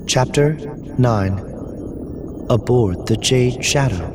Chapter 9. Aboard the Jade Shadow.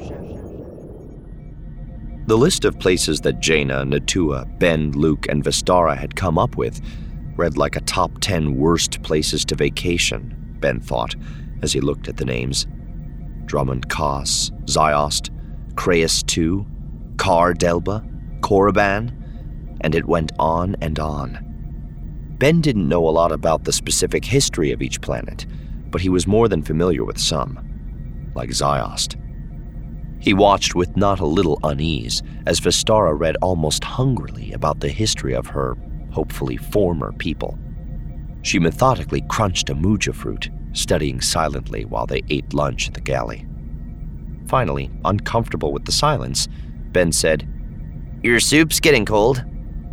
The list of places that Jaina, Natua, Ben, Luke, and Vestara had come up with read like a top 10 worst places to vacation, Ben thought, as he looked at the names. Drummond Kaas, Ziost, Kreis II, Kar Delba, Korriban, and it went on and on. Ben didn't know a lot about the specific history of each planet, but he was more than familiar with some, like Ziost. He watched with not a little unease as Vestara read almost hungrily about the history of her, hopefully former people. She methodically crunched a muja fruit, studying silently while they ate lunch at the galley. Finally, uncomfortable with the silence, Ben said, "Your soup's getting cold."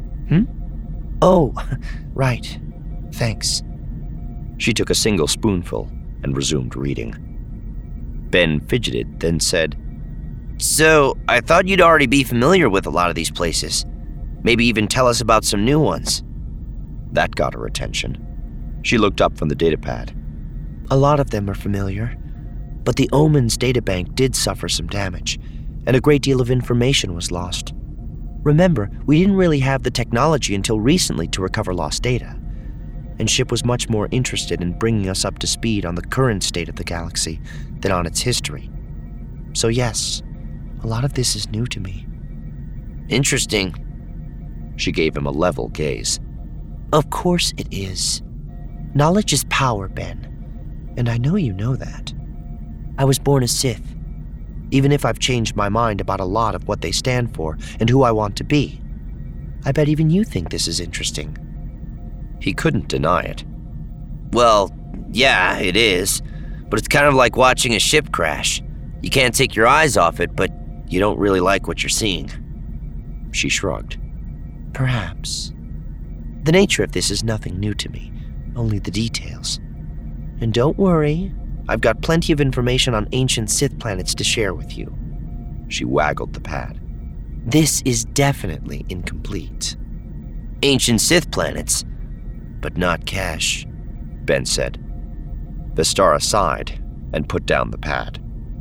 Oh, right. Thanks. She took a single spoonful and resumed reading. Ben fidgeted, then said, "So, I thought you'd already be familiar with a lot of these places. Maybe even tell us about some new ones." That got her attention. She looked up from the datapad. A lot of them are familiar, but the Omens databank did suffer some damage, and a great deal of information was lost. Remember, we didn't really have the technology until recently to recover lost data, and SHIP was much more interested in bringing us up to speed on the current state of the galaxy than on its history. So yes, a lot of this is new to me. Interesting. She gave him a level gaze. Of course it is. Knowledge is power, Ben, and I know you know that. I was born a Sith, even if I've changed my mind about a lot of what they stand for and who I want to be. I bet even you think this is interesting. He couldn't deny it. Well, yeah, it is, but it's kind of like watching a ship crash. You can't take your eyes off it, but you don't really like what you're seeing. She shrugged. Perhaps. The nature of this is nothing new to me, only the details. And don't worry, I've got plenty of information on ancient Sith planets to share with you. She waggled the pad. This is definitely incomplete. Ancient Sith planets, but not Cash, Ben said. Vestara sighed and put down the pad.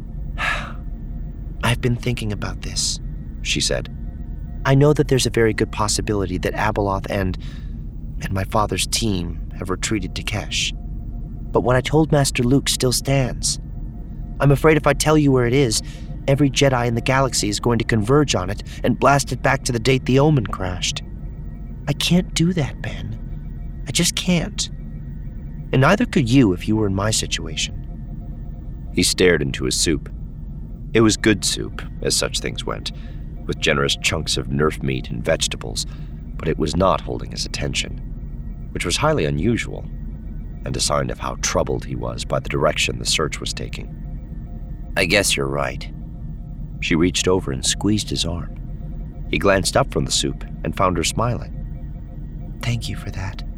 I've been thinking about this, she said. I know that there's a very good possibility that Abeloth and my father's team have retreated to Kesh. But what I told Master Luke still stands. I'm afraid if I tell you where it is, every Jedi in the galaxy is going to converge on it and blast it back to the date the Omen crashed. I can't do that, Ben. I just can't. And neither could you if you were in my situation. He stared into his soup. It was good soup, as such things went, with generous chunks of Nerf meat and vegetables, but it was not holding his attention, which was highly unusual, and a sign of how troubled he was by the direction the search was taking. I guess you're right. She reached over and squeezed his arm. He glanced up from the soup and found her smiling. Thank you for that.